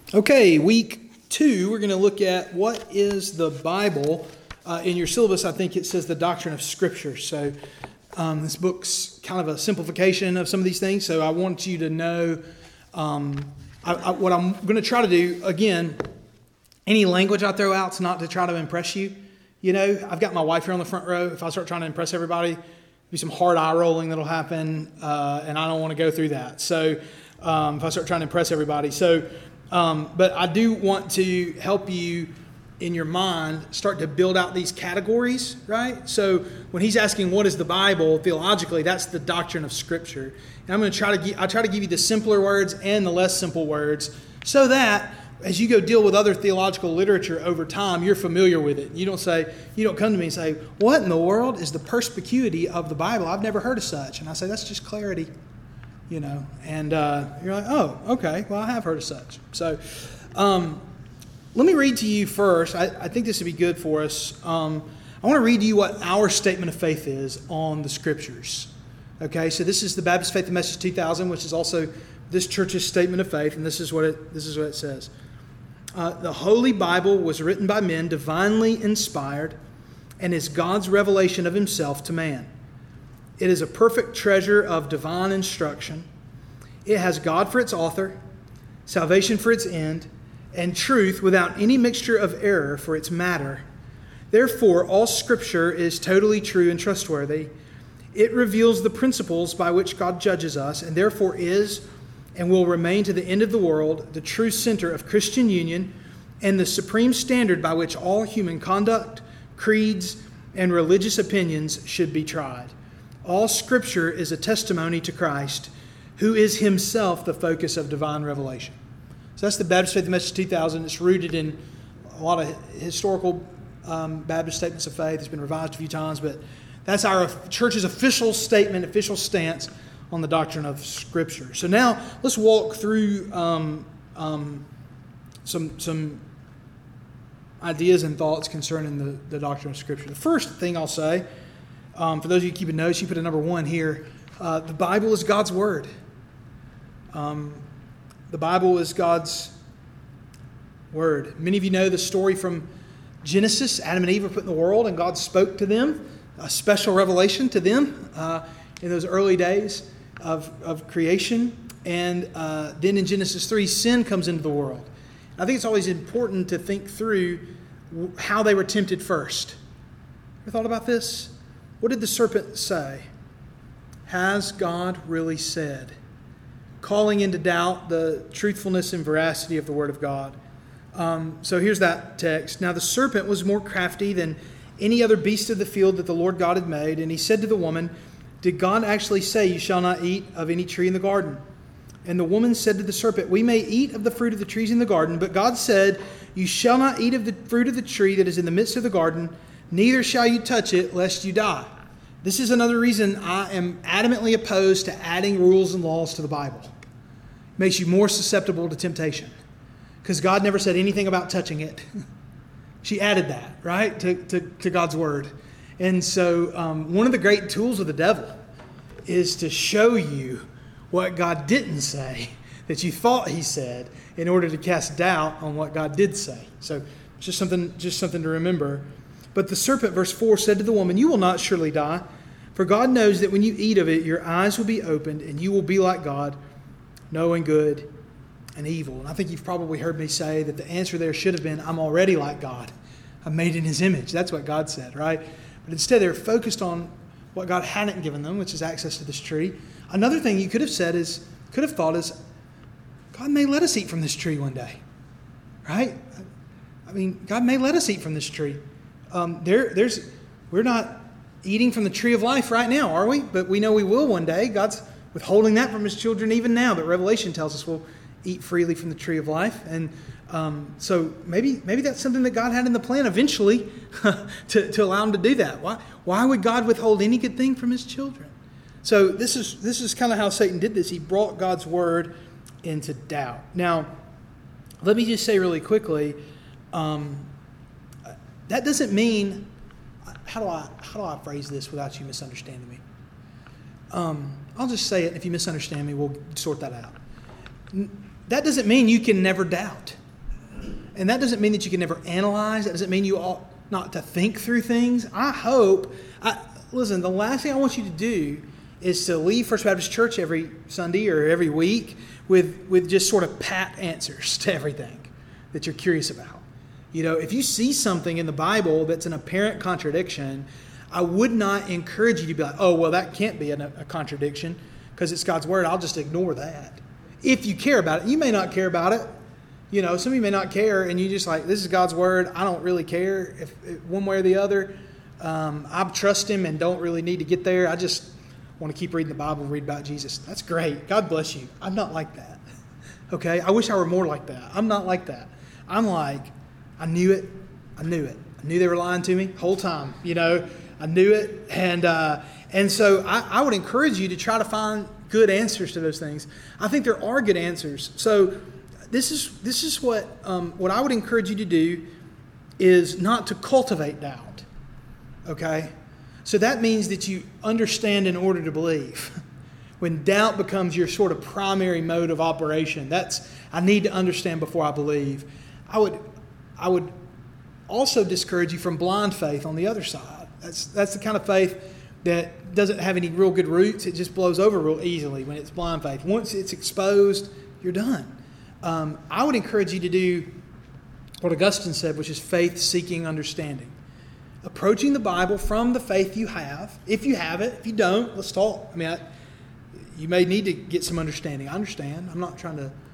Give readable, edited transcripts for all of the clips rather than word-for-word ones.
Okay, week 2, we're going to look at what is the Bible. In your syllabus, I think it says the doctrine of Scripture. So this book's kind of a simplification of some of these things. So I want you to know what I'm going to try to do. Again, any language I throw out is not to try to impress you. You know, I've got my wife here on the front row. If I start trying to impress everybody, there'll be some hard eye rolling that'll happen, and I don't want to go through that. So if I start trying to impress everybody. But I do want to help you in your mind start to build out these categories, right? So when he's asking what is the Bible, theologically, that's the doctrine of Scripture. And I'm going to try to give you the simpler words and the less simple words so that as you go deal with other theological literature over time, you're familiar with it. You don't come to me and say, what in the world is the perspicuity of the Bible? I've never heard of such. And I say, that's just clarity. You know, and you're like, oh, okay, well, I have heard of such. So let me read to you first. I think this would be good for us. I want to read to you what our statement of faith is on the Scriptures. Okay, so this is the Baptist Faith and Message 2000, which is also this church's statement of faith, and this is what it says. The Holy Bible was written by men, divinely inspired, and is God's revelation of Himself to man. It is a perfect treasure of divine instruction. It has God for its author, salvation for its end, and truth without any mixture of error for its matter. Therefore, all Scripture is totally true and trustworthy. It reveals the principles by which God judges us, and therefore is and will remain to the end of the world the true center of Christian union and the supreme standard by which all human conduct, creeds, and religious opinions should be tried. All Scripture is a testimony to Christ, who is Himself the focus of divine revelation. So that's the Baptist Faith and Message 2000. It's rooted in a lot of historical Baptist statements of faith. It's been revised a few times, but that's our church's official statement, official stance on the doctrine of Scripture. So now let's walk through some ideas and thoughts concerning the doctrine of Scripture. The first thing I'll say, for those of you keeping notes, you put a number 1 here. The Bible is God's Word. The Bible is God's Word. Many of you know the story from Genesis. Adam and Eve were put in the world, and God spoke to them, a special revelation to them in those early days of creation. And then in Genesis 3, sin comes into the world. I think it's always important to think through how they were tempted first. Ever thought about this? What did the serpent say? Has God really said? Calling into doubt the truthfulness and veracity of the Word of God. So here's that text. Now the serpent was more crafty than any other beast of the field that the Lord God had made. And he said to the woman, did God actually say you shall not eat of any tree in the garden? And the woman said to the serpent, we may eat of the fruit of the trees in the garden, but God said, you shall not eat of the fruit of the tree that is in the midst of the garden, neither shall you touch it, lest you die. This is another reason I am adamantly opposed to adding rules and laws to the Bible. It makes you more susceptible to temptation. Because God never said anything about touching it. She added that, right, to God's Word. And so one of the great tools of the devil is to show you what God didn't say that you thought He said in order to cast doubt on what God did say. So just something to remember. But the serpent, verse 4, said to the woman, you will not surely die, for God knows that when you eat of it, your eyes will be opened, and you will be like God, knowing good and evil. And I think you've probably heard me say that the answer there should have been, I'm already like God. I'm made in His image. That's what God said, right? But instead, they're focused on what God hadn't given them, which is access to this tree. Another thing you could have thought is, God may let us eat from this tree one day, right? I mean, God may let us eat from this tree. We're not eating from the tree of life right now, are we? But we know we will one day. God's withholding that from His children even now. But Revelation tells us we'll eat freely from the tree of life. And so maybe that's something that God had in the plan eventually to allow Him to do that. Why would God withhold any good thing from His children? So this is kind of how Satan did this. He brought God's Word into doubt. Now, let me just say really quickly, that doesn't mean, how do I phrase this without you misunderstanding me? I'll just say it. If you misunderstand me, we'll sort that out. That doesn't mean you can never doubt. And that doesn't mean that you can never analyze. That doesn't mean you ought not to think through things. Listen, the last thing I want you to do is to leave First Baptist Church every Sunday or every week with just sort of pat answers to everything that you're curious about. If you see something in the Bible that's an apparent contradiction, I would not encourage you to be like, oh, well, that can't be a contradiction because it's God's Word. I'll just ignore that. If you care about it, you may not care about it. Some of you may not care, and you just like, this is God's Word. I don't really care if one way or the other. I trust Him and don't really need to get there. I just want to keep reading the Bible and read about Jesus. That's great. God bless you. I'm not like that. Okay? I wish I were more like that. I'm not like that. I'm like, I knew it. I knew they were lying to me the whole time. I knew it. And so I would encourage you to try to find good answers to those things. I think there are good answers. So this is what I would encourage you to do is not to cultivate doubt. Okay? So that means that you understand in order to believe. When doubt becomes your sort of primary mode of operation, I need to understand before I believe. I would also discourage you from blind faith on the other side. That's the kind of faith that doesn't have any real good roots. It just blows over real easily when it's blind faith. Once it's exposed, you're done. I would encourage you to do what Augustine said, which is faith-seeking understanding. Approaching the Bible from the faith you have. If you have it. If you don't, let's talk. You may need to get some understanding. I understand. I'm not trying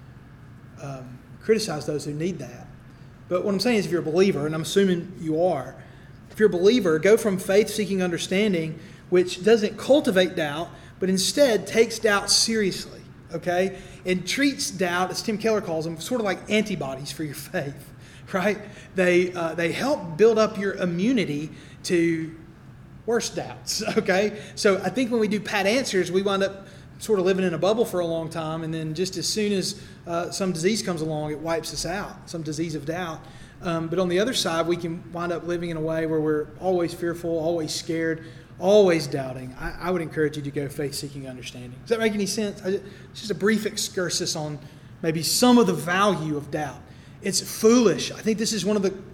to criticize those who need that. But what I'm saying is if you're a believer, and I'm assuming you are, if you're a believer, go from faith-seeking understanding, which doesn't cultivate doubt, but instead takes doubt seriously, okay? And treats doubt, as Tim Keller calls them, sort of like antibodies for your faith, right? They help build up your immunity to worse doubts, okay? So I think when we do pat answers, we wind up sort of living in a bubble for a long time, and then just as soon as some disease comes along, it wipes us out, some disease of doubt. But on the other side, we can wind up living in a way where we're always fearful, always scared, always doubting. I would encourage you to go faith-seeking understanding. Does that make any sense? It's just a brief excursus on maybe some of the value of doubt. It's foolish. I think this is one of the,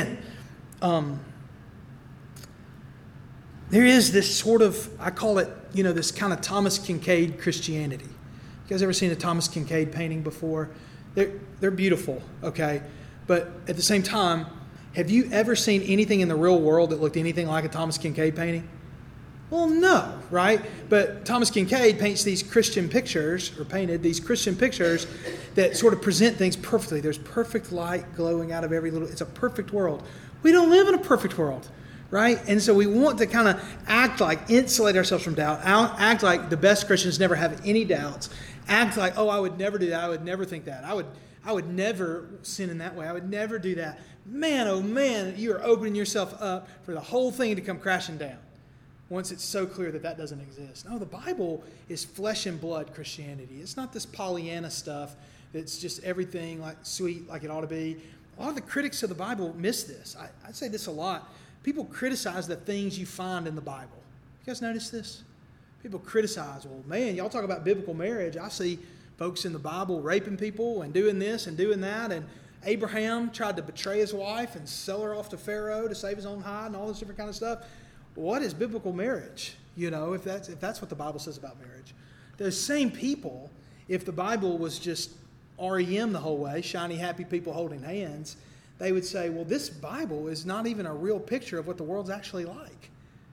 there is this sort of, I call it, this kind of Thomas Kinkade Christianity. You guys ever seen a Thomas Kinkade painting before? They're beautiful, okay? But at the same time, have you ever seen anything in the real world that looked anything like a Thomas Kinkade painting? Well, no, right? But Thomas Kinkade paints these Christian pictures, or painted these Christian pictures that sort of present things perfectly. There's perfect light glowing out of every little, it's a perfect world. We don't live in a perfect world. Right? And so we want to kind of act like, insulate ourselves from doubt, act like the best Christians never have any doubts, act like, oh, I would never do that, I would never think that, I would never sin in that way, I would never do that. Man, oh man, you are opening yourself up for the whole thing to come crashing down once it's so clear that doesn't exist. No, the Bible is flesh and blood Christianity. It's not this Pollyanna stuff that's just everything like sweet like it ought to be. A lot of the critics of the Bible miss this. I say this a lot. People criticize the things you find in the Bible. You guys notice this? People criticize, well, man, y'all talk about biblical marriage. I see folks in the Bible raping people and doing this and doing that. And Abraham tried to betray his wife and sell her off to Pharaoh to save his own hide and all this different kind of stuff. What is biblical marriage? If that's what the Bible says about marriage. Those same people, if the Bible was just REM the whole way, shiny, happy people holding hands, they would say, well, this Bible is not even a real picture of what the world's actually like.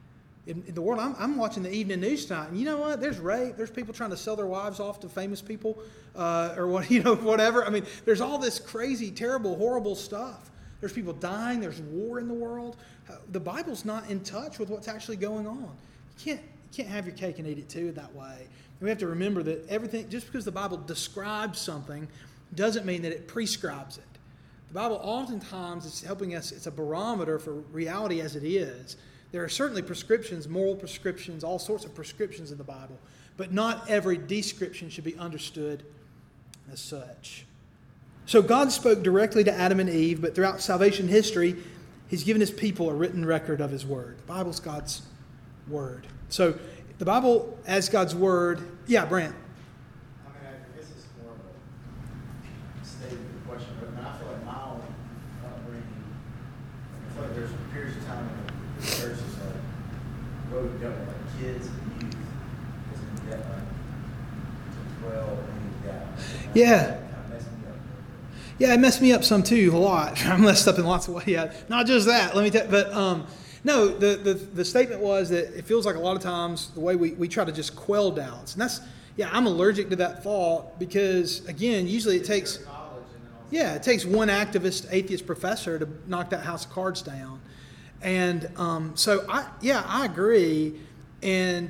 In the world, I'm watching the evening news tonight, and you know what? There's rape. There's people trying to sell their wives off to famous people, or whatever. I mean, there's all this crazy, terrible, horrible stuff. There's people dying. There's war in the world. The Bible's not in touch with what's actually going on. You can't have your cake and eat it too that way. And we have to remember that everything, just because the Bible describes something, doesn't mean that it prescribes it. The Bible oftentimes is helping us, it's a barometer for reality as it is. There are certainly prescriptions, moral prescriptions, all sorts of prescriptions in the Bible, but not every description should be understood as such. So God spoke directly to Adam and Eve, but throughout salvation history, He's given His people a written record of His Word. The Bible's God's Word. So the Bible as God's Word, yeah, Brant. I guess it's more of a statement of the question, but I feel like my own what we've done with like kids and youth is in depth to 12 and down. Yeah. Yeah, it messed me up some too, a lot. I'm messed up in lots of ways. Yeah, not just that. Let me tell you, but no, the statement was that it feels like a lot of times the way we try to just quell doubts, and that's I'm allergic to that thought because again, usually it takes one activist atheist professor to knock that house of cards down, and so I agree, and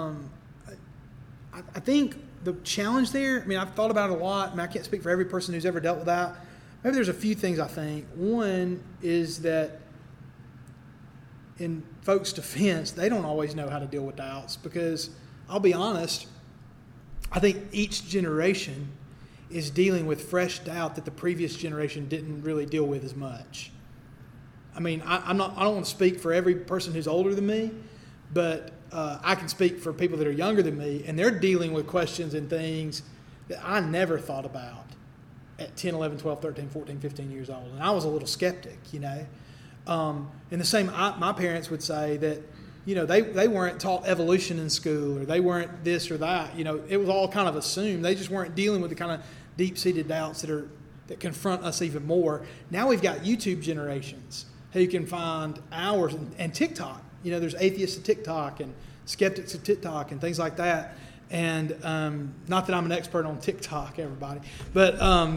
I think the challenge there, I mean, I've thought about it a lot. I mean, I can't speak for every person who's ever dealt with that. Maybe there's a few things I think. One is that in folks' defense, they don't always know how to deal with doubts because, I'll be honest, I think each generation is dealing with fresh doubt that the previous generation didn't really deal with as much. I mean, I don't want to speak for every person who's older than me, but I can speak for people that are younger than me, and they're dealing with questions and things that I never thought about at 10, 11, 12, 13, 14, 15 years old. And I was a little skeptic, And the same, my parents would say that, they weren't taught evolution in school or they weren't this or that. It was all kind of assumed. They just weren't dealing with the kind of deep-seated doubts that confront us even more. Now we've got YouTube generations who can find hours and TikTok. There's atheists at TikTok and skeptics at TikTok and things like that. And not that I'm an expert on TikTok, everybody, but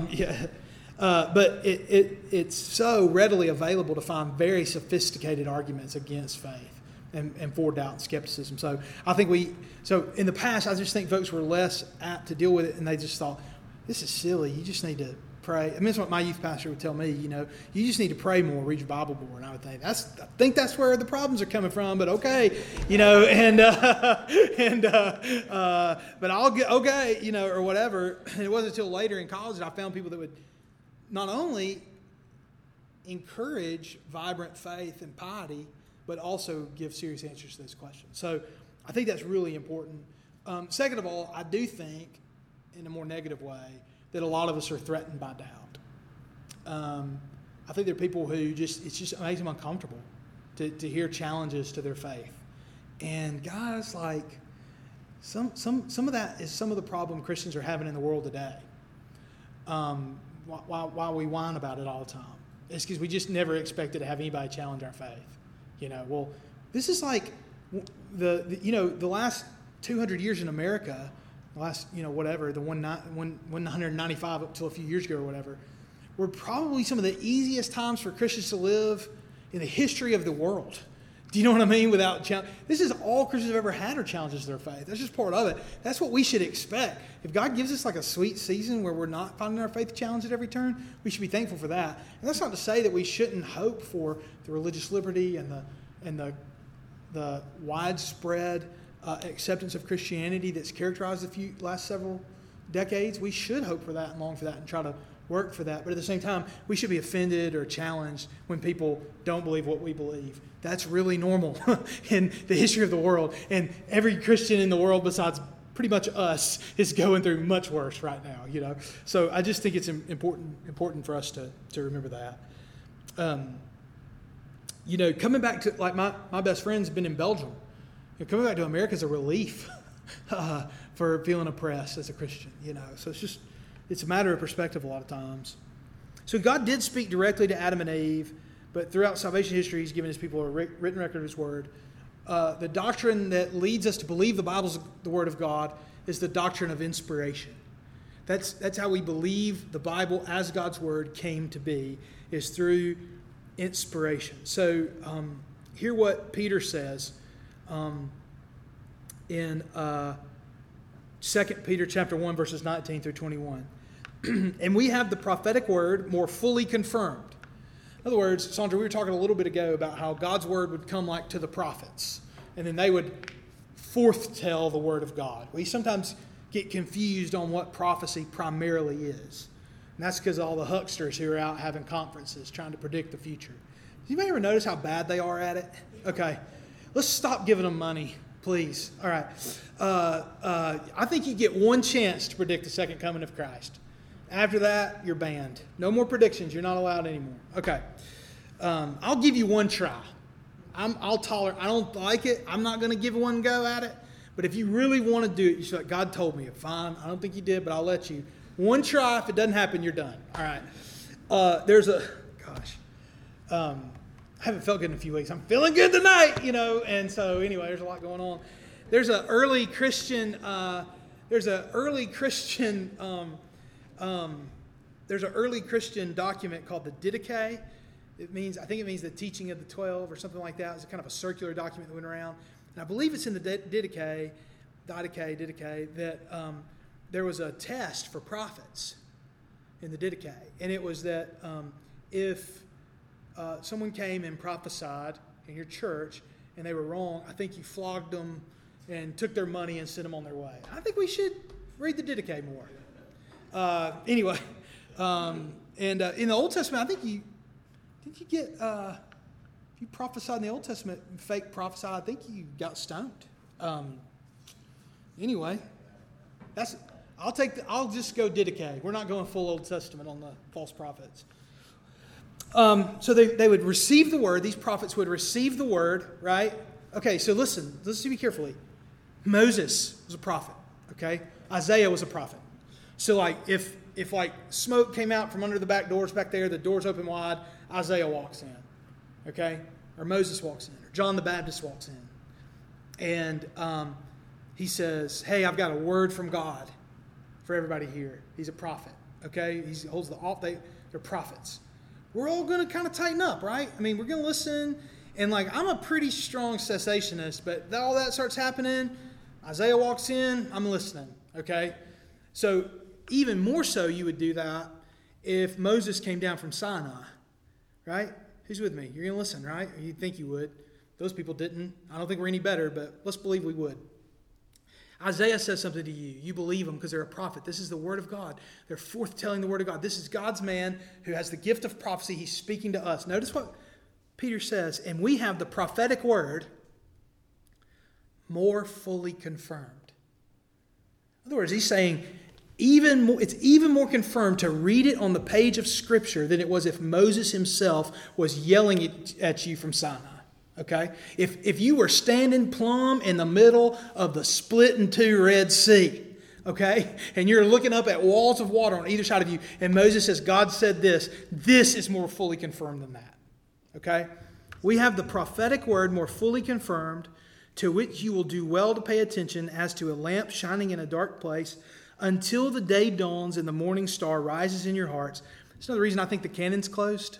but it's so readily available to find very sophisticated arguments against faith and for doubt and skepticism. So I think so in the past, I just think folks were less apt to deal with it, and they just thought, this is silly. You just need to pray. I mean, that's what my youth pastor would tell me. You just need to pray more, read your Bible more. And I would think that's where the problems are coming from. But okay, but I'll get okay, or whatever. And it wasn't until later in college that I found people that would not only encourage vibrant faith and piety, but also give serious answers to those questions. So I think that's really important. Second of all, I do think, in a more negative way, that a lot of us are threatened by doubt. I think there are people who it just makes them uncomfortable to hear challenges to their faith. And guys, like some of that is some of the problem Christians are having in the world today. Why we whine about it all the time? It's because we just never expected to have anybody challenge our faith. Well, this is like the last 200 years in America. The last, whatever, the 195 up till a few years ago or whatever, were probably some of the easiest times for Christians to live in the history of the world. Do you know what I mean? Without challenge. This is all Christians have ever had are challenges to their faith. That's just part of it. That's what we should expect. If God gives us like a sweet season where we're not finding our faith challenged at every turn, we should be thankful for that. And that's not to say that we shouldn't hope for the religious liberty and the widespread acceptance of Christianity that's characterized the last several decades. We should hope for that and long for that and try to work for that. But at the same time, we should be offended or challenged when people don't believe what we believe. That's really normal in the history of the world. And every Christian in the world besides pretty much us is going through much worse right now, So I just think it's important for us to remember that. Coming back to, like, my best friend's been in Belgium. Coming back to America is a relief for feeling oppressed as a Christian, So it's a matter of perspective a lot of times. So God did speak directly to Adam and Eve, but throughout salvation history, He's given His people a written record of His Word. The doctrine that leads us to believe the Bible's the Word of God is the doctrine of inspiration. That's how we believe the Bible as God's Word came to be, is through inspiration. So hear what Peter says in 2 Peter chapter 1, verses 19 through 21. And we have the prophetic word more fully confirmed. In other words, Sandra, we were talking a little bit ago about how God's word would come like to the prophets, and then they would forth-tell the word of God. We sometimes get confused on what prophecy primarily is. And that's because of all the hucksters who are out having conferences trying to predict the future. Does anybody ever notice how bad they are at it? Okay. Let's stop giving them money, please. All right. I think you get one chance to predict the second coming of Christ. After that, you're banned. No more predictions. You're not allowed anymore. Okay. I'll give you one try. I'll tolerate. I don't like it. I'm not going to give one go at it. But if you really want to do it, you should. Like, God told me. Fine. I don't think you did, but I'll let you. One try. If it doesn't happen, you're done. All right. I haven't felt good in a few weeks. I'm feeling good tonight, And so anyway, there's a lot going on. There's an early Christian. There's an early Christian document called the Didache. I think it means the teaching of the 12 or something like that. It's kind of a circular document that went around. And I believe it's in the Didache that there was a test for prophets in the Didache. And it was that if someone came and prophesied in your church and they were wrong, I think you flogged them and took their money and sent them on their way. I think we should read the Didache more. Anyway, and in the Old Testament, I think you get if you prophesied in the Old Testament, fake prophesied, I think you got stoned. Anyway, I'll just go Didache. We're not going full Old Testament on the false prophets. So they would receive the word. These prophets would receive the word, right? Okay, so listen to me carefully. Moses was a prophet, okay? Isaiah was a prophet. So like if like smoke came out from under the back doors back there, the doors open wide, Isaiah walks in, okay? Or Moses walks in, or John the Baptist walks in. And he says, hey, I've got a word from God for everybody here. He's a prophet, okay? He holds they're prophets. We're all going to kind of tighten up, right? I mean, we're going to listen. And like, I'm a pretty strong cessationist, but all that starts happening. Isaiah walks in, I'm listening, okay? So even more so you would do that if Moses came down from Sinai, right? Who's with me? You're going to listen, right? Or you'd think you would. Those people didn't. I don't think we're any better, but let's believe we would. Isaiah says something to you. You believe them because they're a prophet. This is the word of God. They're forthtelling the word of God. This is God's man who has the gift of prophecy. He's speaking to us. Notice what Peter says, and we have the prophetic word more fully confirmed. In other words, he's saying it's even more confirmed to read it on the page of Scripture than it was if Moses himself was yelling at you from Sinai. Okay? If you were standing plumb in the middle of the split in two Red Sea, okay, and you're looking up at walls of water on either side of you, and Moses says, God said this is more fully confirmed than that. Okay? We have the prophetic word more fully confirmed, to which you will do well to pay attention as to a lamp shining in a dark place until the day dawns and the morning star rises in your hearts. That's another reason I think the canon's closed.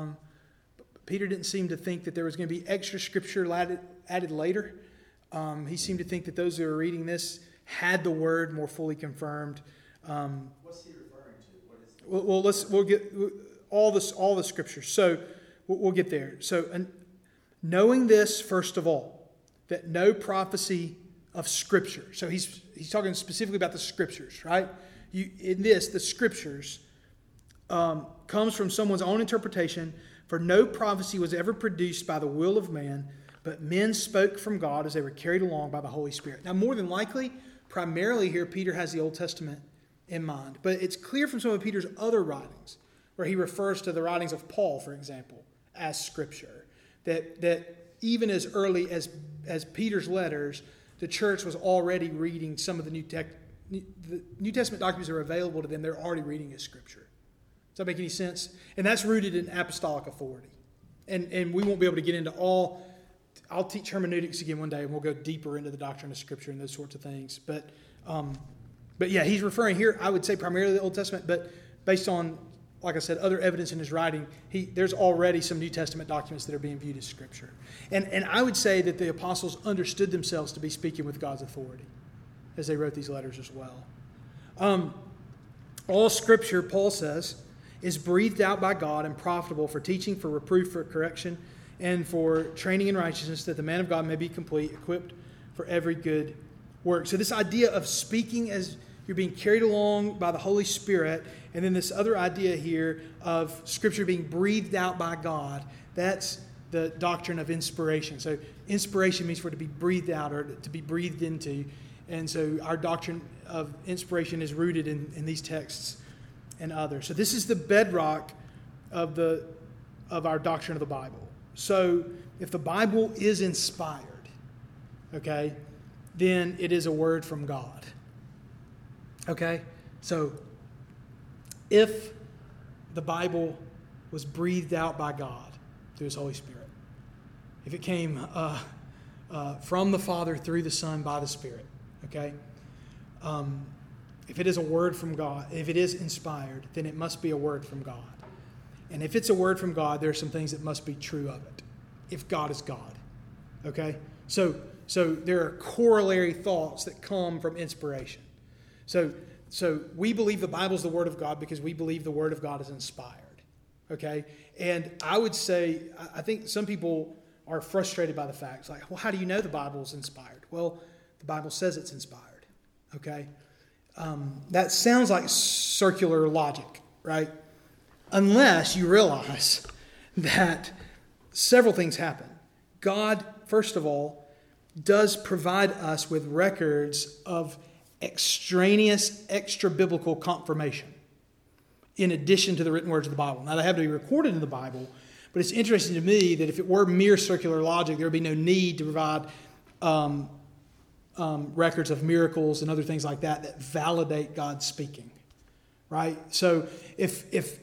Peter didn't seem to think that there was going to be extra scripture added later. He seemed to think that those who are reading this had the word more fully confirmed. What's he referring to? What is we'll get all the scriptures. So we'll get there. So knowing this, first of all, that no prophecy of Scripture. So he's talking specifically about the Scriptures, right? The Scriptures comes from someone's own interpretation. For no prophecy was ever produced by the will of man, but men spoke from God as they were carried along by the Holy Spirit. Now, more than likely, primarily here, Peter has the Old Testament in mind. But it's clear from some of Peter's other writings, where he refers to the writings of Paul, for example, as Scripture. That even as early as Peter's letters, the church was already reading some of the New Testament documents that are available to them. They're already reading as Scripture. Does that make any sense? And that's rooted in apostolic authority. And we won't be able to get into all. I'll teach hermeneutics again one day, and we'll go deeper into the doctrine of Scripture and those sorts of things. But yeah, he's referring here, I would say, primarily the Old Testament, but based on, like I said, other evidence in his writing, there's already some New Testament documents that are being viewed as Scripture. And I would say that the apostles understood themselves to be speaking with God's authority as they wrote these letters as well. All Scripture, Paul says, is breathed out by God and profitable for teaching, for reproof, for correction, and for training in righteousness, that the man of God may be complete, equipped for every good work. So this idea of speaking as you're being carried along by the Holy Spirit, and then this other idea here of Scripture being breathed out by God, that's the doctrine of inspiration. So inspiration means for it to be breathed out or to be breathed into. And so our doctrine of inspiration is rooted in these texts and others. So this is the bedrock of our doctrine of the Bible. So if the Bible is inspired, okay, then it is a word from God. Okay? So if the Bible was breathed out by God through His Holy Spirit, if it came from the Father through the Son by the Spirit, okay? If it is a word from God, if it is inspired, then it must be a word from God. And if it's a word from God, there are some things that must be true of it, if God is God, okay? So there are corollary thoughts that come from inspiration. So we believe the Bible is the Word of God because we believe the Word of God is inspired, okay? And I would say, I think some people are frustrated by the facts. Like, well, how do you know the Bible is inspired? Well, the Bible says it's inspired, okay? That sounds like circular logic, right? Unless you realize that several things happen. God, first of all, does provide us with records of extraneous, extra-biblical confirmation in addition to the written words of the Bible. Now, they have to be recorded in the Bible, but it's interesting to me that if it were mere circular logic, there would be no need to provide records of miracles and other things like that validate God speaking, right? So if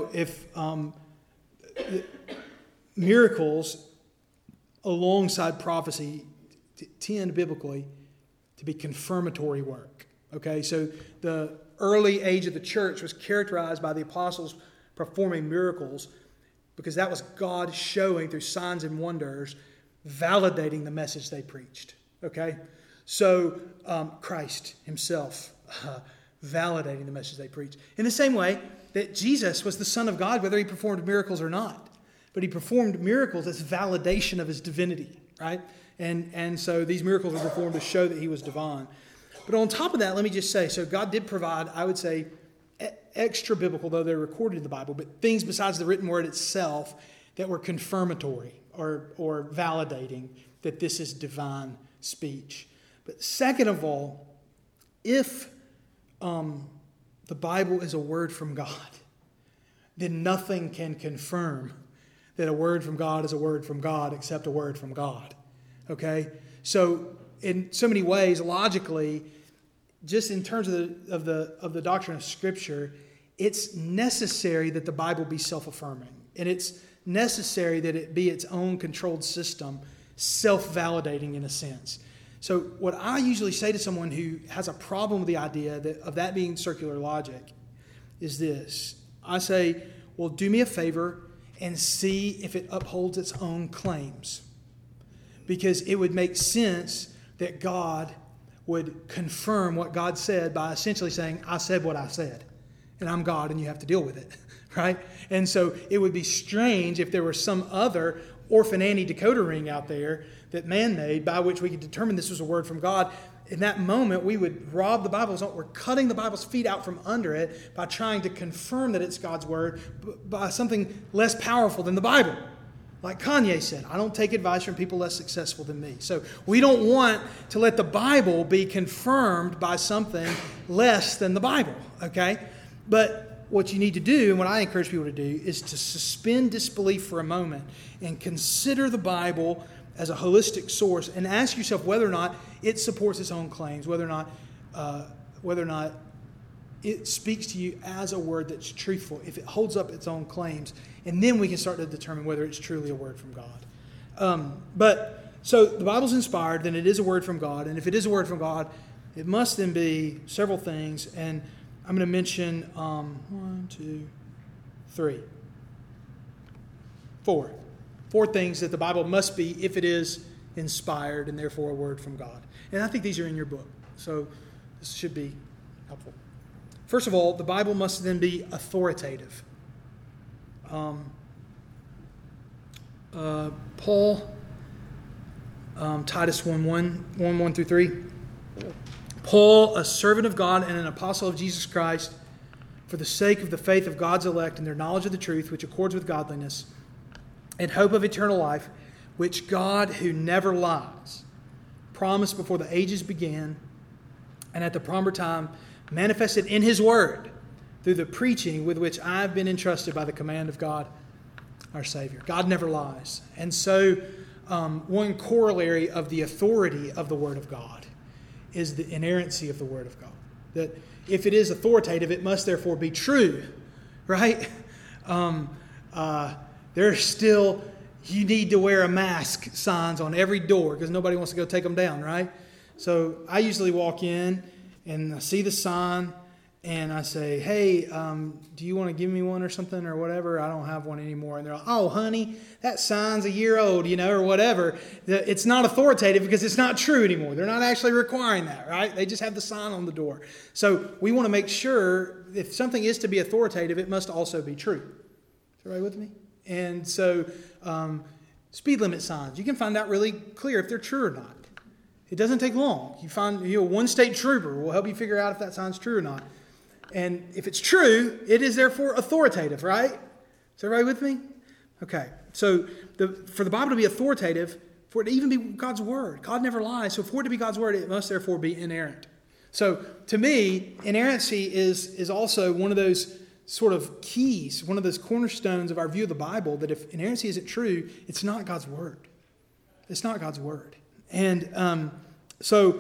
miracles alongside prophecy tend biblically to be confirmatory work, okay? So the early age of the church was characterized by the apostles performing miracles because that was God showing through signs and wonders, validating the message they preached, okay? So Christ Himself validating the message they preached. In the same way that Jesus was the Son of God, whether He performed miracles or not. But He performed miracles as validation of His divinity, right? And so these miracles were performed to show that He was divine. But on top of that, let me just say, so God did provide, I would say, extra biblical, though they're recorded in the Bible, but things besides the written word itself that were confirmatory or validating that this is divine speech. But second of all, if the Bible is a word from God, then nothing can confirm that a word from God is a word from God except a word from God. Okay? So in so many ways, logically, just in terms of the doctrine of Scripture, it's necessary that the Bible be self-affirming. And it's necessary that it be its own controlled system, self-validating in a sense. So what I usually say to someone who has a problem with the idea of that being circular logic is this. I say, well, do me a favor and see if it upholds its own claims. Because it would make sense that God would confirm what God said by essentially saying, I said what I said, and I'm God and you have to deal with it, right? And so it would be strange if there were some other Orphan Annie decoder ring out there that man made by which we could determine this was a word from God. In that moment, we would rob the Bible. We're cutting the Bible's feet out from under it by trying to confirm that it's God's word by something less powerful than the Bible. Like Kanye said, I don't take advice from people less successful than me. So we don't want to let the Bible be confirmed by something less than the Bible, okay? But what you need to do, and what I encourage people to do, is to suspend disbelief for a moment and consider the Bible as a holistic source and ask yourself whether or not it supports its own claims, whether or not it speaks to you as a word that's truthful, if it holds up its own claims, and then we can start to determine whether it's truly a word from God. So the Bible's inspired, then it is a word from God, and if it is a word from God, it must then be several things, and I'm going to mention 4 things that the Bible must be if it is inspired and therefore a word from God. And I think these are in your book, so this should be helpful. First of all, the Bible must then be authoritative. Paul, Titus 1:1 through 3. Paul, a servant of God and an apostle of Jesus Christ, for the sake of the faith of God's elect and their knowledge of the truth, which accords with godliness, and hope of eternal life, which God, who never lies, promised before the ages began, and at the proper time manifested in His word through the preaching with which I have been entrusted by the command of God. our Savior. God never lies. And so one corollary of the authority of the Word of God is the inerrancy of the Word of God. That if it is authoritative, it must therefore be true, right? There's still, you need to wear a mask signs on every door because nobody wants to go take them down, right? So I usually walk in and I see the sign and I say, hey, do you want to give me one or something or whatever? I don't have one anymore. And they're like, oh, honey, that sign's a year old, or whatever. It's not authoritative because it's not true anymore. They're not actually requiring that, right? They just have the sign on the door. So we want to make sure if something is to be authoritative, it must also be true. Is everybody with me? And so speed limit signs, you can find out really clear if they're true or not. It doesn't take long. You find one state trooper will help you figure out if that sign's true or not. And if it's true, it is therefore authoritative, right? Is everybody with me? Okay. So for the Bible to be authoritative, for it to even be God's Word, God never lies. So for it to be God's Word, it must therefore be inerrant. So to me, inerrancy is also one of those sort of keys, one of those cornerstones of our view of the Bible, that if inerrancy isn't true, it's not God's Word. It's not God's Word. And so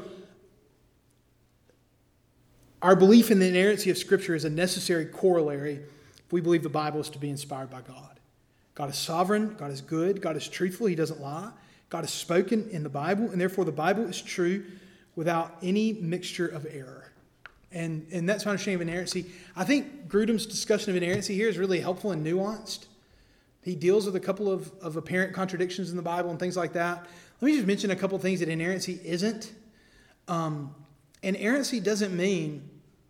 our belief in the inerrancy of Scripture is a necessary corollary if we believe the Bible is to be inspired by God. God is sovereign. God is good. God is truthful. He doesn't lie. God has spoken in the Bible, and therefore the Bible is true without any mixture of error. And that's my understanding of inerrancy. I think Grudem's discussion of inerrancy here is really helpful and nuanced. He deals with a couple of apparent contradictions in the Bible and things like that. Let me just mention a couple of things that inerrancy isn't. Inerrancy doesn't mean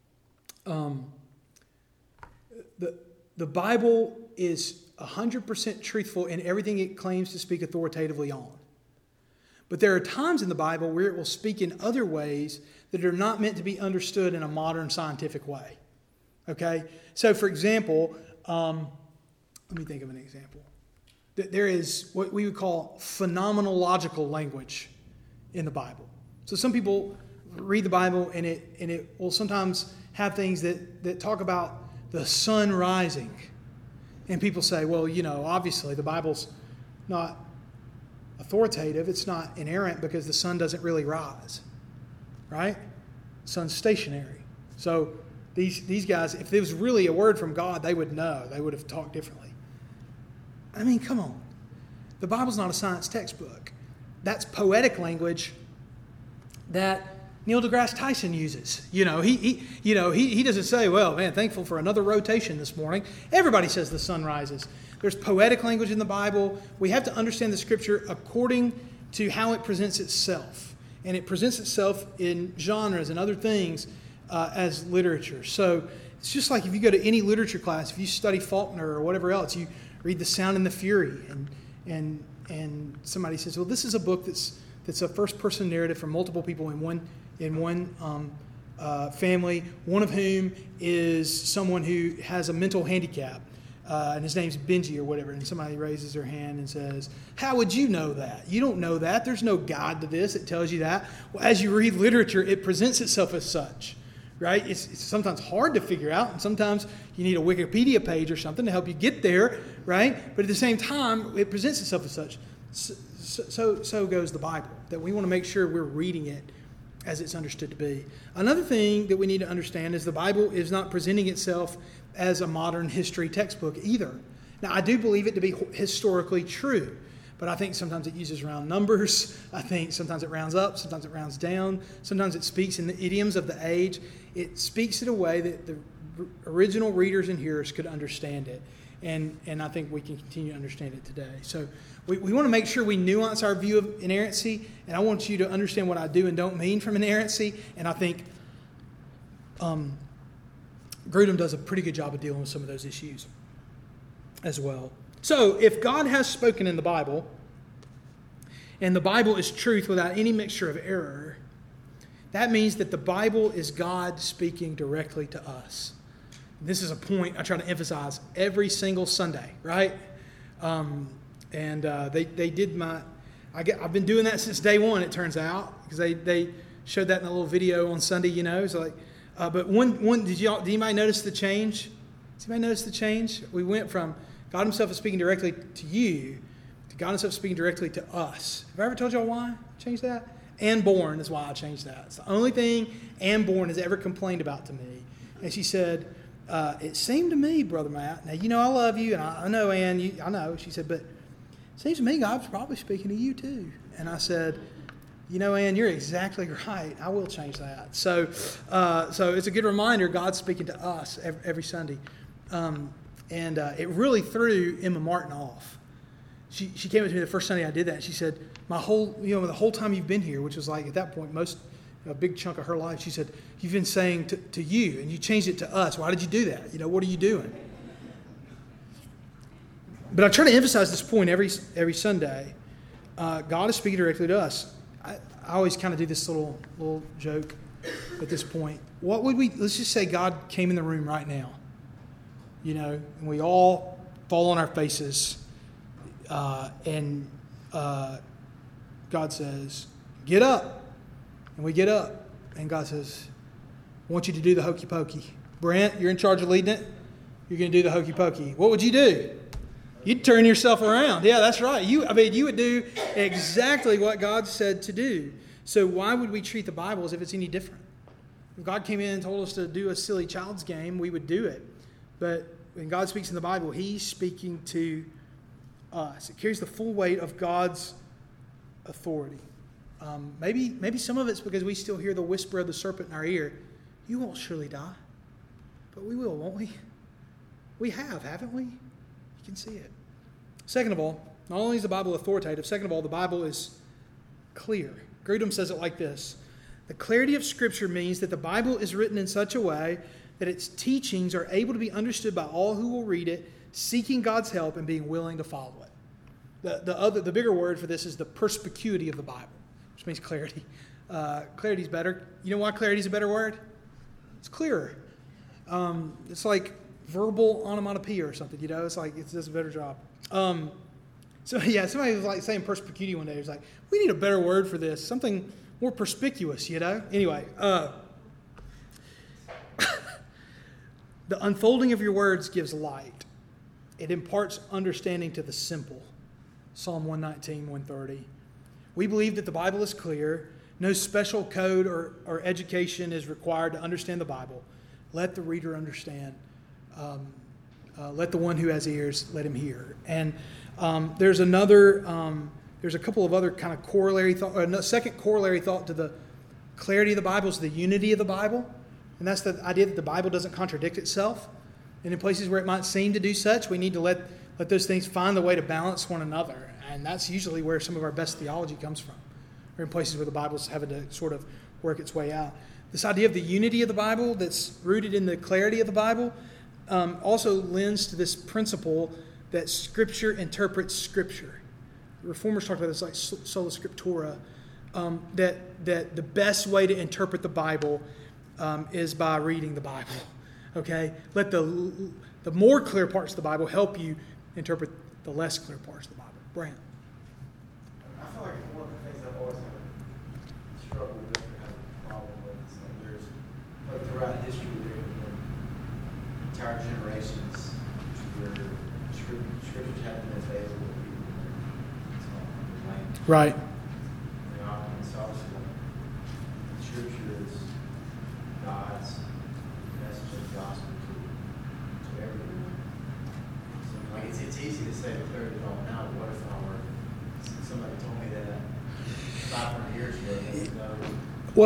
the Bible is 100% truthful in everything it claims to speak authoritatively on. But there are times in the Bible where it will speak in other ways that are not meant to be understood in a modern scientific way. Okay? So, for example, let me think of an example. There is what we would call phenomenological language in the Bible. So some people read the Bible and it will sometimes have things that talk about the sun rising. And people say, well, obviously the Bible's not authoritative. It's not inerrant because the sun doesn't really rise. Right? The sun's stationary. So these guys, if there was really a word from God, they would know. They would have talked differently. I mean, come on. The Bible's not a science textbook. That's poetic language that Neil deGrasse Tyson uses. He doesn't say, well, man, thankful for another rotation this morning. Everybody says the sun rises. There's poetic language in the Bible. We have to understand the Scripture according to how it presents itself. And it presents itself in genres and other things as literature. So it's just like if you go to any literature class, if you study Faulkner or whatever else, you read The Sound and the Fury, and somebody says, well, this is a book that's a first-person narrative from multiple people in one family, one of whom is someone who has a mental handicap, and his name's Benji or whatever, and somebody raises their hand and says, how would you know that? You don't know that. There's no guide to this that tells you that. Well, as you read literature, it presents itself as such. Right? It's sometimes hard to figure out, and sometimes you need a Wikipedia page or something to help you get there, right? But at the same time, it presents itself as such. So goes the Bible, that we want to make sure we're reading it as it's understood to be. Another thing that we need to understand is the Bible is not presenting itself as a modern history textbook either. Now, I do believe it to be historically true. But I think sometimes it uses round numbers. I think sometimes it rounds up, sometimes it rounds down. Sometimes it speaks in the idioms of the age. It speaks in a way that the original readers and hearers could understand it. And I think we can continue to understand it today. So we want to make sure we nuance our view of inerrancy. And I want you to understand what I do and don't mean from inerrancy. And I think Grudem does a pretty good job of dealing with some of those issues as well. So, if God has spoken in the Bible, and the Bible is truth without any mixture of error, that means that the Bible is God speaking directly to us. This is a point I try to emphasize every single Sunday, right? They did I've been doing that since day one, it turns out, because they showed that in a little video on Sunday, So but one did anybody notice the change? Does anybody notice the change? We went from God himself is speaking directly to you. God himself is speaking directly to us. Have I ever told y'all why I changed that? And born is why I changed that. It's the only thing and born has ever complained about to me. And she said, it seemed to me, Brother Matt, now I love you, and I know, Ann, I know. She said, but it seems to me God's probably speaking to you too. And I said, Ann, you're exactly right. I will change that. So it's a good reminder God's speaking to us every Sunday. And it really threw Emma Martin off. She came up to me the first Sunday I did that. And she said, the whole time you've been here, which was like at that point a big chunk of her life, she said, you've been saying to you, and you changed it to us. Why did you do that? What are you doing? But I try to emphasize this point every Sunday. God is speaking directly to us. I always kind of do this little joke at this point. Let's just say God came in the room right now, and we all fall on our faces, and God says, get up. And we get up, and God says, I want you to do the hokey pokey. Brent, you're in charge of leading it. You're going to do the hokey pokey. What would you do? You'd turn yourself around. Yeah, that's right. You would do exactly what God said to do. So why would we treat the Bible as if it's any different? If God came in and told us to do a silly child's game, we would do it. But when God speaks in the Bible, he's speaking to us. It carries the full weight of God's authority. Maybe some of it's because we still hear the whisper of the serpent in our ear. You won't surely die. But we will, won't we? We have, haven't we? You can see it. Second of all, not only is the Bible authoritative, second of all, the Bible is clear. Grudem says it like this. The clarity of Scripture means that the Bible is written in such a way that its teachings are able to be understood by all who will read it, seeking God's help and being willing to follow it. The bigger word for this is the perspicuity of the Bible, which means clarity. Clarity is better. You know why clarity is a better word? It's clearer. It's like verbal onomatopoeia or something, It's like it does a better job. Somebody was like saying perspicuity one day. It was like, we need a better word for this, something more perspicuous, Anyway, the unfolding of your words gives light. It imparts understanding to the simple. Psalm 119, 130. We believe that the Bible is clear. No special code or education is required to understand the Bible. Let the reader understand. Let the one who has ears, let him hear. And there's a couple of other kind of corollary thought. A second corollary thought to the clarity of the Bible is the unity of the Bible. And that's the idea that the Bible doesn't contradict itself. And in places where it might seem to do such, we need to let those things find the way to balance one another. And that's usually where some of our best theology comes from, or in places where the Bible's having to sort of work its way out. This idea of the unity of the Bible that's rooted in the clarity of the Bible also lends to this principle that Scripture interprets Scripture. The Reformers talk about this like sola scriptura, that the best way to interpret the Bible is by reading the Bible. Okay? Let the more clear parts of the Bible help you interpret the less clear parts of the Bible. Brant. I feel like one of the things I've always had a struggle with or have a problem with is that there's, like throughout history, there have been entire generations where scriptures haven't been available to people. Right. It's obviously Scripture is God's message of the gospel to everyone. So, like, it's easy to say the clarity of all now, but what if I were somebody told me that 500 years ago?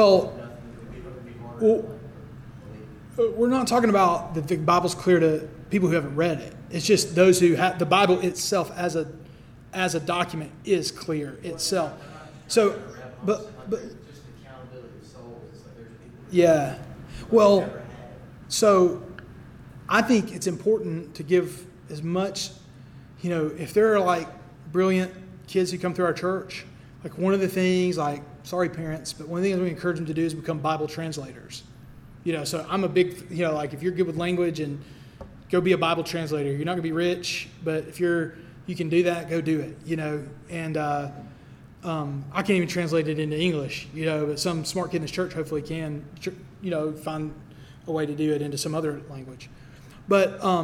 We're not talking about that the Bible's clear to people who haven't read it. It's just those who have the Bible itself as a document is clear itself. So, but just accountability of souls. It's like there's people. Yeah. Well, so I think it's important to give as much, if there are like brilliant kids who come through our church, like one of the things, like, sorry parents, but one of the things we encourage them to do is become Bible translators. So I'm a big, like if you're good with language and go be a Bible translator. You're not going to be rich, but if you can do that, go do it, And I can't even translate it into English, but some smart kid in this church hopefully can, find a way to do it into some other language. But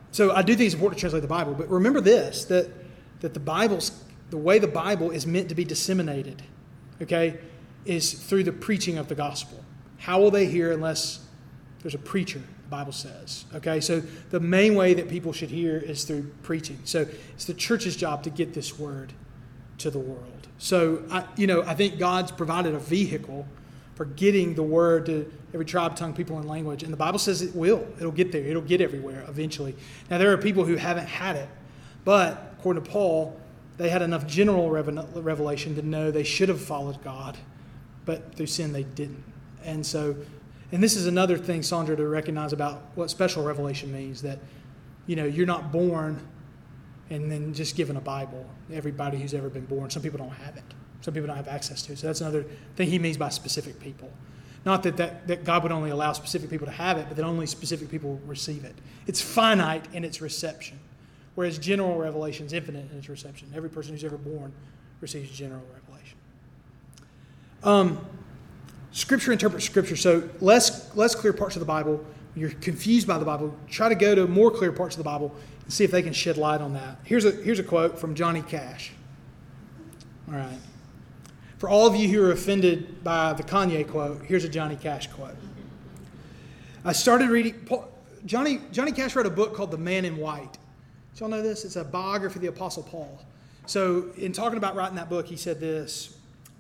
So I do think it's important to translate the Bible, but remember this, that the way the Bible is meant to be disseminated, okay, is through the preaching of the gospel. How will they hear unless there's a preacher, the Bible says, okay? So the main way that people should hear is through preaching. So it's the church's job to get this word to the world. So, I think God's provided a vehicle for getting the word to every tribe, tongue, people, and language. And the Bible says it will. It'll get there. It'll get everywhere eventually. Now, there are people who haven't had it. But, according to Paul, they had enough general revelation to know they should have followed God. But through sin, they didn't. And this is another thing, Sandra, to recognize about what special revelation means. That, you're not born and then just given a Bible. Everybody who's ever been born. Some people don't have it. Some people don't have access to it. So that's another thing he means by specific people. Not that God would only allow specific people to have it, but that only specific people receive it. It's finite in its reception, whereas general revelation is infinite in its reception. Every person who's ever born receives general revelation. Scripture interprets Scripture. So less clear parts of the Bible. When you're confused by the Bible, try to go to more clear parts of the Bible and see if they can shed light on that. Here's a quote from Johnny Cash. All right. For all of you who are offended by the Kanye quote, here's a Johnny Cash quote. I started reading... Johnny Cash wrote a book called The Man in White. Did y'all know this? It's a biography of the Apostle Paul. So in talking about writing that book, he said this.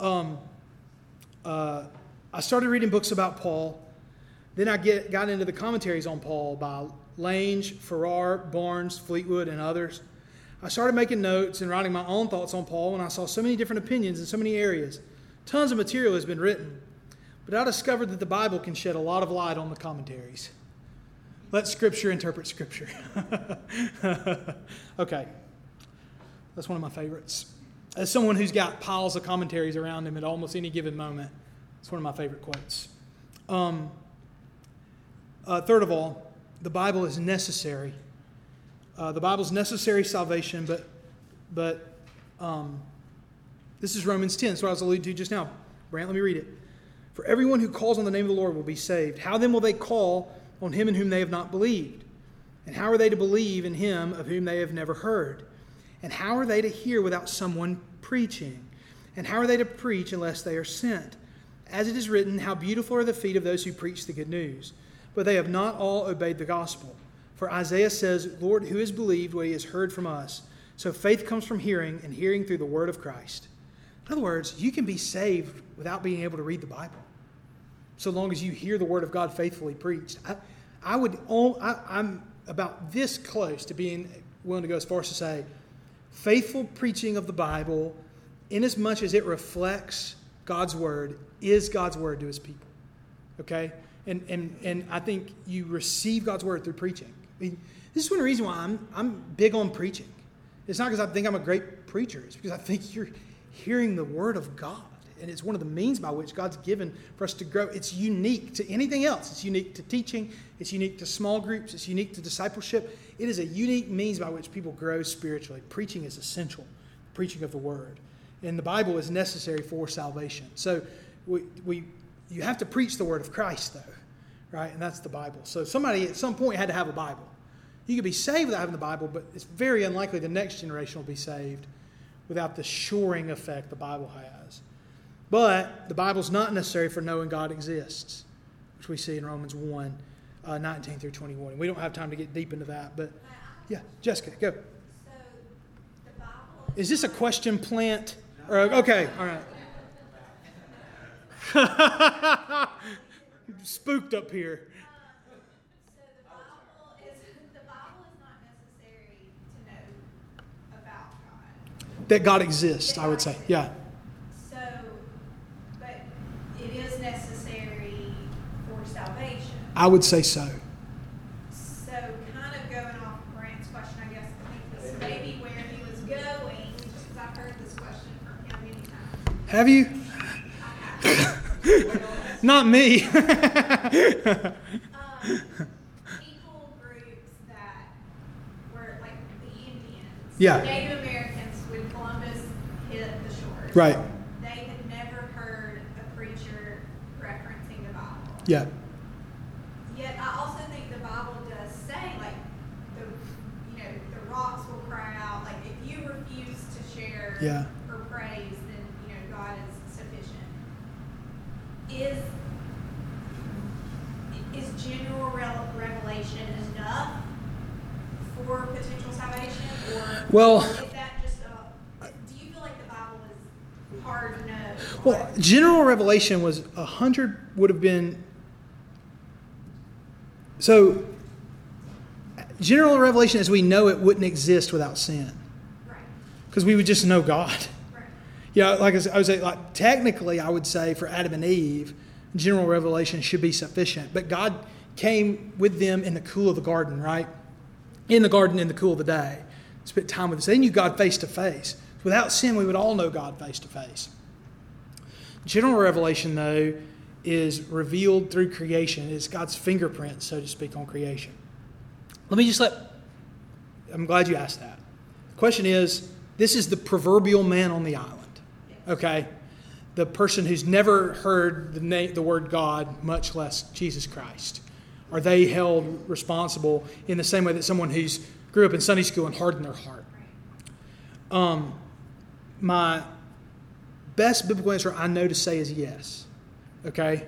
I started reading books about Paul. Then I got into the commentaries on Paul by Lange, Farrar, Barnes, Fleetwood, and others. I started making notes and writing my own thoughts on Paul when I saw so many different opinions in so many areas. Tons of material has been written. But I discovered that the Bible can shed a lot of light on the commentaries. Let Scripture interpret Scripture. Okay. That's one of my favorites. As someone who's got piles of commentaries around him at almost any given moment, it's one of my favorite quotes. Third of all, the Bible is necessary. The Bible's necessary salvation, but this is Romans 10. That's what I was alluding to just now. Brant, let me read it. For everyone who calls on the name of the Lord will be saved. How then will they call on him in whom they have not believed? And how are they to believe in him of whom they have never heard? And how are they to hear without someone preaching? And how are they to preach unless they are sent? As it is written, how beautiful are the feet of those who preach the good news. But they have not all obeyed the gospel. For Isaiah says, Lord, who has believed what he has heard from us? So faith comes from hearing, and hearing through the word of Christ. In other words, you can be saved without being able to read the Bible, so long as you hear the word of God faithfully preached. I'm about this close to being willing to go as far as to say, faithful preaching of the Bible, inasmuch as it reflects God's word, is God's word to his people. Okay? And I think you receive God's word through preaching. I mean, this is one reason why I'm big on preaching. It's not because I think I'm a great preacher. It's because I think you're hearing the word of God. And it's one of the means by which God's given for us to grow. It's unique to anything else. It's unique to teaching. It's unique to small groups. It's unique to discipleship. It is a unique means by which people grow spiritually. Preaching is essential. Preaching of the word. And the Bible is necessary for salvation. So you have to preach the word of Christ, though. Right? And that's the Bible. So somebody at some point had to have a Bible. You could be saved without having the Bible, but it's very unlikely the next generation will be saved without the shoring effect the Bible has. But the Bible's not necessary for knowing God exists, which we see in Romans 1, 19 through 21. We don't have time to get deep into that, but yeah, Jessica, go. So the Bible Is this a question plant? Or, okay, all right. Spooked up here. So the Bible is not necessary to know about God. That God exists, I would say. Yeah. So, but it is necessary for salvation. I would say so. So, kind of going off Brant's question, I guess I think this may be where he was going, just because I've heard this question from him many times. Have you? Not me. People groups that were like the Indians, Yeah. Native Americans, when Columbus hit the shores. Right. They had never heard a preacher referencing the Bible. Yeah. Yet I also think the Bible does say, like, Yeah. or praise, then God is sufficient. Is general revelation enough for potential salvation, or Well, is that just do you feel like the Bible is hard to know? Well, general revelation was 100 would have been. So, general revelation as we know it wouldn't exist without sin. Right. Because we would just know God. Right. Yeah, like I would say, like technically, I would say for Adam and Eve, general revelation should be sufficient. But God came with them in the cool of the garden, right? In the garden in the cool of the day. Spent time with us. They knew God face to face. Without sin, we would all know God face to face. General revelation, though, is revealed through creation. It's God's fingerprint, so to speak, on creation. I'm glad you asked that. The question is, this is the proverbial man on the island, okay? The person who's never heard the word God, much less Jesus Christ. Are they held responsible in the same way that someone who's grew up in Sunday school and hardened their heart? My best biblical answer I know to say is yes. Okay?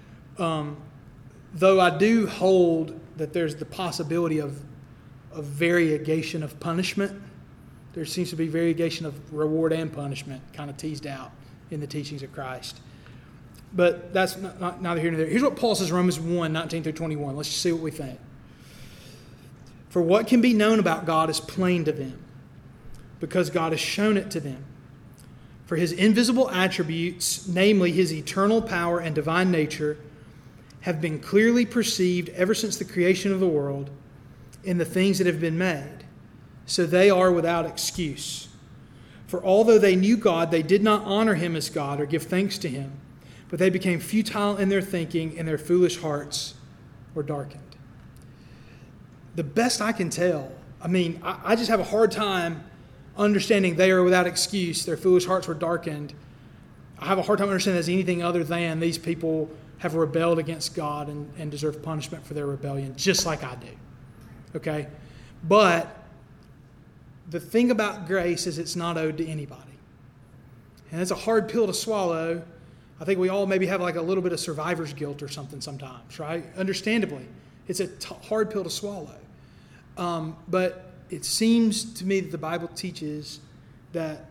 Though I do hold that there's the possibility of variegation of punishment. There seems to be variegation of reward and punishment kind of teased out in the teachings of Christ. But that's neither here nor there. Here's what Paul says in Romans 1, 19 through 21. Let's just see what we think. For what can be known about God is plain to them, because God has shown it to them. For his invisible attributes, namely his eternal power and divine nature, have been clearly perceived ever since the creation of the world in the things that have been made. So they are without excuse. For although they knew God, they did not honor him as God or give thanks to him, but they became futile in their thinking, and their foolish hearts were darkened. The best I can tell, I just have a hard time understanding they are without excuse, their foolish hearts were darkened. I have a hard time understanding as anything other than these people have rebelled against God and deserve punishment for their rebellion, just like I do. Okay? But the thing about grace is it's not owed to anybody. And it's a hard pill to swallow. I think we all maybe have like a little bit of survivor's guilt or something sometimes, right? Understandably. It's a hard pill to swallow. But it seems to me that the Bible teaches that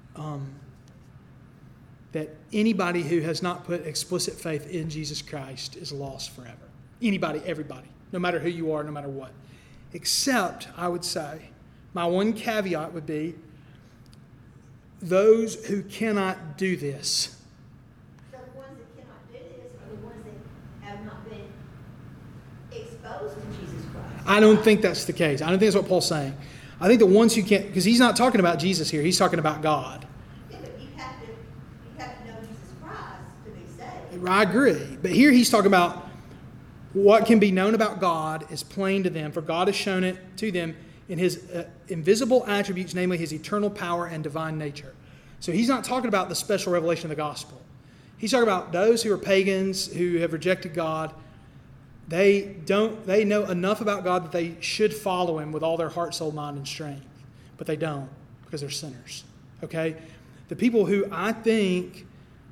that anybody who has not put explicit faith in Jesus Christ is lost forever. Anybody, everybody, no matter who you are, no matter what. Except, I would say, my one caveat would be those who cannot do this. So the ones that cannot do this are the ones that have not been exposed to Jesus Christ. I don't think that's the case. I don't think that's what Paul's saying. I think the ones who can't, because he's not talking about Jesus here. He's talking about God. Yeah, but you have to know Jesus Christ to be saved. I agree. But here he's talking about what can be known about God is plain to them, for God has shown it to them in his invisible attributes, namely his eternal power and divine nature. So he's not talking about the special revelation of the gospel. He's talking about those who are pagans, who have rejected God. They know enough about God that they should follow him with all their heart, soul, mind, and strength. But they don't, because they're sinners. Okay? The people who I think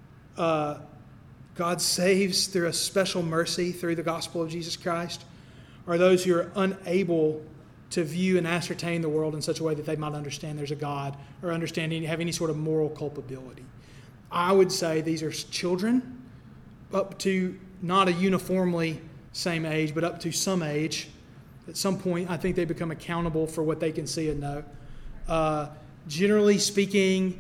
God saves through a special mercy through the gospel of Jesus Christ are those who are unable to view and ascertain the world in such a way that they might understand there's a God or have any sort of moral culpability. I would say these are children up to not a uniformly same age, but up to some age. At some point, I think they become accountable for what they can see and know. Generally speaking,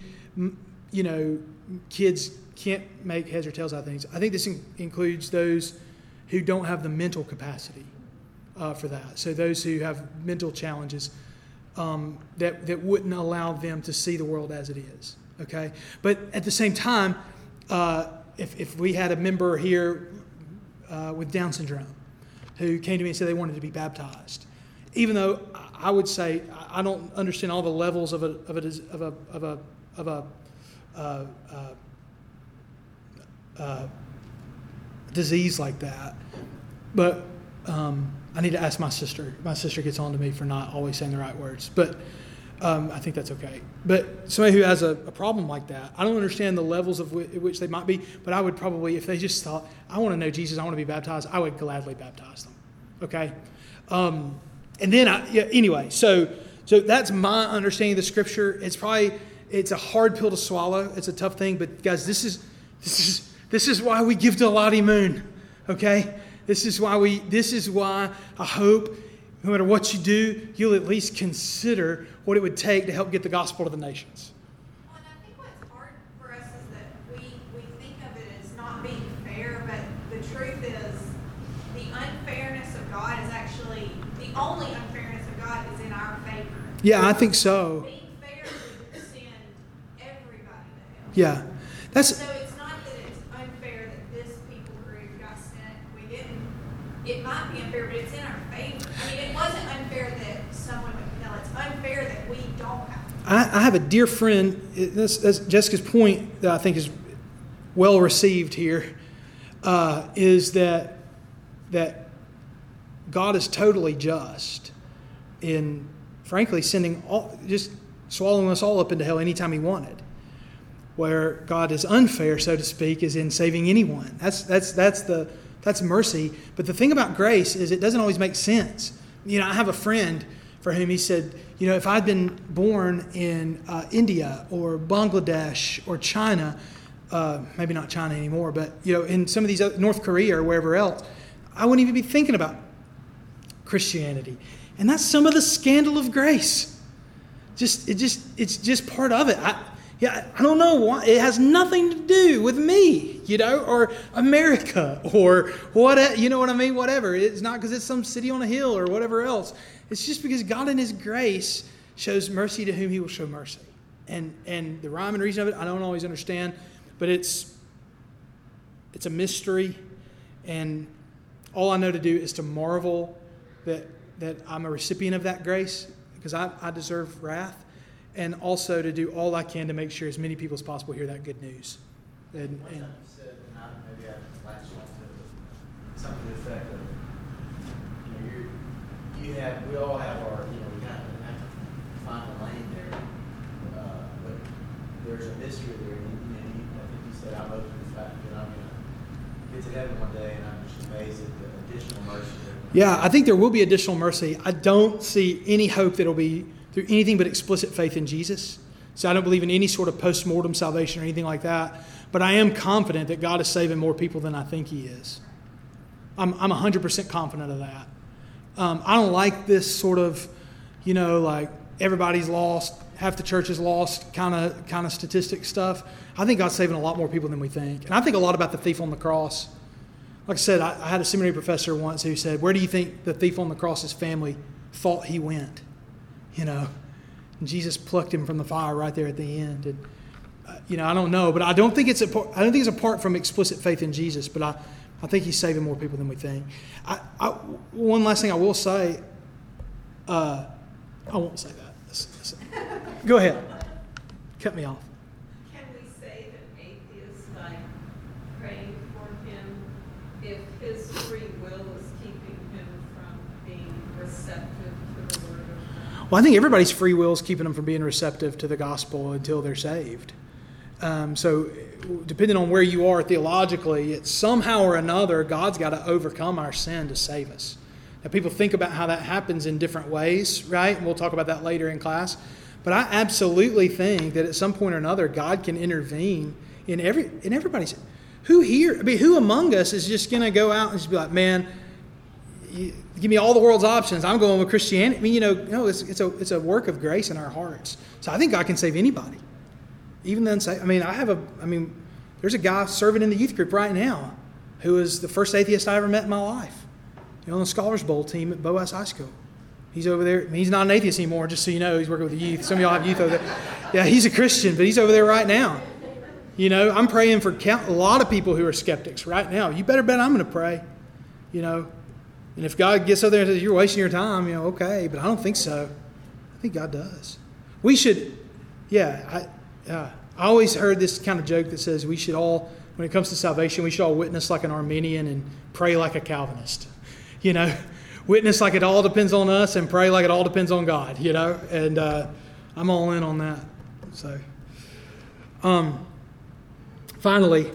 kids can't make heads or tails out of things. I think this includes those who don't have the mental capacity for that. So those who have mental challenges that wouldn't allow them to see the world as it is. Okay, but at the same time, if we had a member here with Down syndrome who came to me and said they wanted to be baptized, even though I would say I don't understand all the levels of a disease like that, but I need to ask my sister. My sister gets on to me for not always saying the right words. But I think that's okay. But somebody who has a problem like that, I don't understand the levels of which they might be, but I would probably, if they just thought, I want to know Jesus, I want to be baptized, I would gladly baptize them. Okay? And then, anyway, so that's my understanding of the Scripture. It's a hard pill to swallow. It's a tough thing, but guys, this is why we give to Lottie Moon. Okay? This is why I hope no matter what you do, you'll at least consider what it would take to help get the gospel to the nations. Well, and I think what's hard for us is that we think of it as not being fair, but the truth is the unfairness of God is actually, the only unfairness of God is in our favor. Yeah, I think so. Being fair would send everybody to hell. Yeah. So it's not that it's unfair that this people group got sent, we didn't. It might be unfair, but it's in our favor. I mean, it wasn't unfair that someone would kill. It's unfair that we don't have to. I have a dear friend, that's Jessica's point that I think is well received here, is that God is totally just in, frankly, just swallowing us all up into hell anytime He wanted. Where God is unfair, so to speak, is in saving anyone. That's mercy. But the thing about grace is it doesn't always make sense. I have a friend for whom he said, if I'd been born in India or Bangladesh or China, maybe not China anymore, but in some of these North Korea or wherever else, I wouldn't even be thinking about Christianity. And that's some of the scandal of grace. It's just part of it. I don't know why. It has nothing to do with me, or America, or what, you know what I mean? Whatever. It's not because it's some city on a hill or whatever else. It's just because God in His grace shows mercy to whom He will show mercy. And the rhyme and reason of it, I don't always understand, but it's a mystery. And all I know to do is to marvel that I'm a recipient of that grace, because I deserve wrath. And also to do all I can to make sure as many people as possible hear that good news. One time you said, and maybe I latched on to something to the effect of, we all have our, we kind of have to find a lane there, but there's a mystery there. And I think you said, I'm open to the fact that I'm going to get to heaven one day, and I'm just amazed at the additional mercy there. Yeah, I think there will be additional mercy. I don't see any hope that it'll be through anything but explicit faith in Jesus. So I don't believe in any sort of post-mortem salvation or anything like that. But I am confident that God is saving more people than I think He is. I'm 100% confident of that. I don't like this sort of, like everybody's lost, half the church is lost kind of statistic stuff. I think God's saving a lot more people than we think. And I think a lot about the thief on the cross. Like I said, I had a seminary professor once who said, where do you think the thief on the cross's family thought he went? And Jesus plucked him from the fire right there at the end. And I don't know, but I don't think it's apart from explicit faith in Jesus. But I think He's saving more people than we think. One last thing I will say. I won't say that. Go ahead. Cut me off. Can we say that atheists like praying for him if his free will is keeping him from being receptive to the Word of God? Well, I think everybody's free will is keeping them from being receptive to the gospel until they're saved. So depending on where you are theologically, it's somehow or another, God's got to overcome our sin to save us. Now, people think about how that happens in different ways, right? And we'll talk about that later in class. But I absolutely think that at some point or another, God can intervene in everybody's. Who among us is just going to go out and just be like, man, give me all the world's options, I'm going with Christianity? I mean, no, it's a work of grace in our hearts. So I think God can save anybody. Even then, there's a guy serving in the youth group right now who is the first atheist I ever met in my life. On the Scholars Bowl team at Boaz High School. He's over there. He's not an atheist anymore, just so you know. He's working with the youth. Some of y'all have youth over there. Yeah, he's a Christian, but he's over there right now. I'm praying for a lot of people who are skeptics right now. You better bet I'm going to pray. And if God gets over there and says, you're wasting your time, okay, but I don't think so. I think God does. We should, I always heard this kind of joke that says we should all, when it comes to salvation, we should all witness like an Arminian and pray like a Calvinist. Witness like it all depends on us and pray like it all depends on God, And I'm all in on that. So, finally,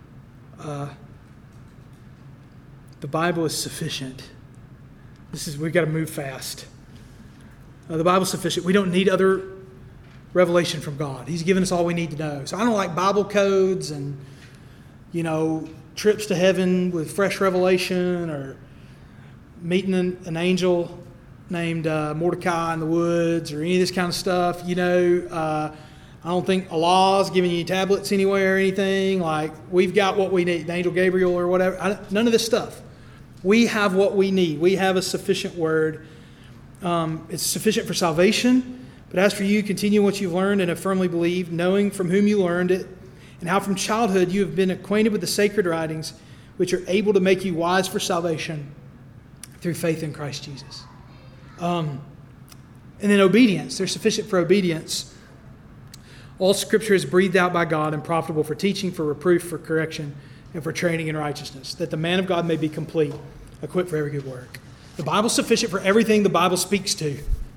the Bible is sufficient. We've got to move fast. The Bible's sufficient. We don't need other revelation from God. He's given us all we need to know. So I don't like Bible codes and, trips to heaven with fresh revelation or meeting an angel named Mordecai in the woods or any of this kind of stuff. I don't think Allah's giving you tablets anywhere or anything. Like, we've got what we need, the angel Gabriel or whatever. None of this stuff. We have what we need. We have a sufficient word. It's sufficient for salvation. But as for you, continue what you've learned and have firmly believed, knowing from whom you learned it, and how from childhood you have been acquainted with the sacred writings, which are able to make you wise for salvation through faith in Christ Jesus. And then obedience. They're sufficient for obedience. All Scripture is breathed out by God and profitable for teaching, for reproof, for correction, and for training in righteousness, that the man of God may be complete, equipped for every good work. The Bible's sufficient for everything the Bible speaks to.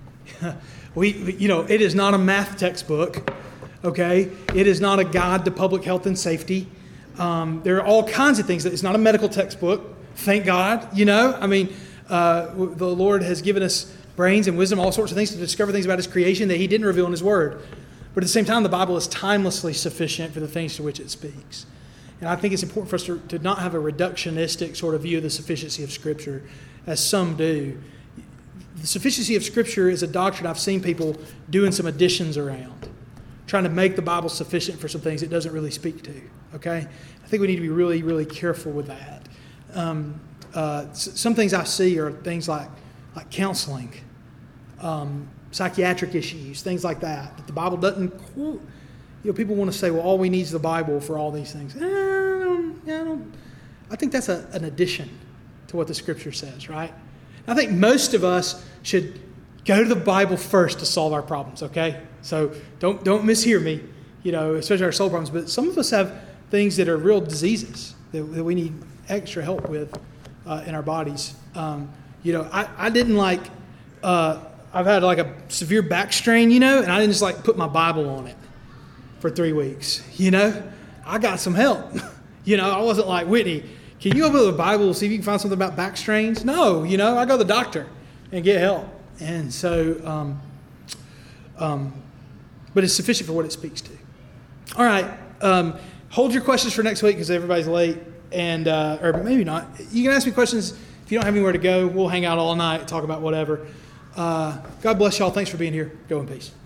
It is not a math textbook, okay? It is not a guide to public health and safety. There are all kinds of things. It's not a medical textbook, thank God, the Lord has given us brains and wisdom, all sorts of things to discover things about His creation that He didn't reveal in His Word. But at the same time, the Bible is timelessly sufficient for the things to which it speaks. And I think it's important for us to not have a reductionistic sort of view of the sufficiency of Scripture, as some do. The sufficiency of Scripture is a doctrine I've seen people doing some additions around, trying to make the Bible sufficient for some things it doesn't really speak to. Okay? I think we need to be really, really careful with that. Some things I see are things like counseling, psychiatric issues, things like that the Bible doesn't quote. People want to say, well, all we need is the Bible for all these things. I think that's an addition to what the Scripture says, right? I think most of us should go to the Bible first to solve our problems, okay? So don't mishear me, especially our soul problems. But some of us have things that are real diseases that we need extra help with in our bodies. I didn't I've had like a severe back strain, and I didn't just put my Bible on it for 3 weeks, I got some help. I wasn't like, Whitney, can you open the Bible and see if you can find something about back strains? No, I go to the doctor and get help. And so, but it's sufficient for what it speaks to. All right. Hold your questions for next week because everybody's late. And, or maybe not. You can ask me questions if you don't have anywhere to go. We'll hang out all night, talk about whatever. God bless y'all. Thanks for being here. Go in peace.